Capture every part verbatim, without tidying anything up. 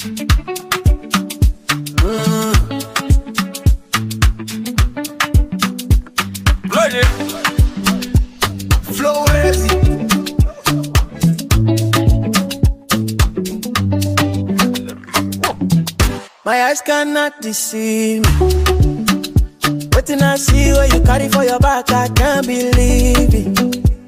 Flow easy. My eyes cannot deceive me. Waiting I see what you carry for your back, I can't believe it.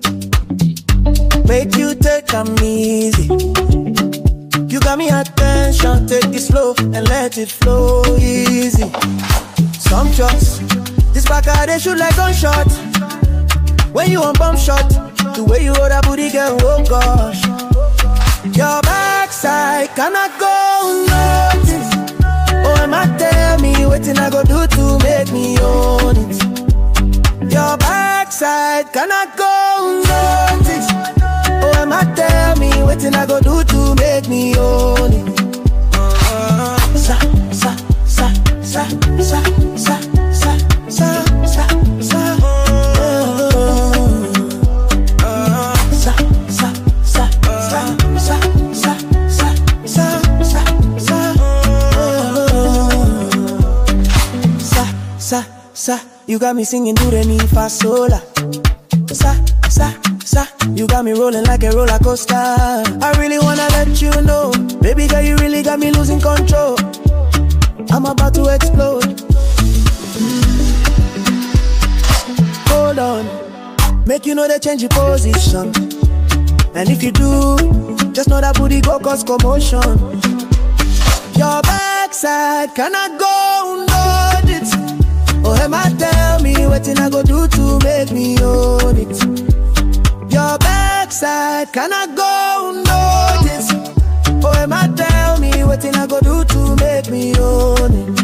Make you take them easy. You got me attention, take it slow and let it flow easy. Some shots, this back I they shoot like gunshot. When you on bump shot, the way you hold that booty girl, oh gosh. Your backside cannot go notice. Oh, Emma, tell me what I go do to make me own it. Your backside cannot go notice. Oh, Emma, tell me what I go do to make me own it. Sa, sa, sa, sa, sa, sa, sa, sa, sa, sa. Sa, sa, sa, sa, sa, sa, sa, sa, sa. Sa, sa, you got me singing do re mi fa sol la. Sa, sa, sa, you got me rolling like a roller coaster. I really wanna let you know, baby girl, you really got me losing control. I'm about to explode. Hold on, make you know they change your position. And if you do, just know that booty go cause commotion. Your backside cannot go notice. Oh, Emma, tell me what I go do to make me own it. Your backside cannot go notice. Oh, Emma, tell me what I go do to make me own it.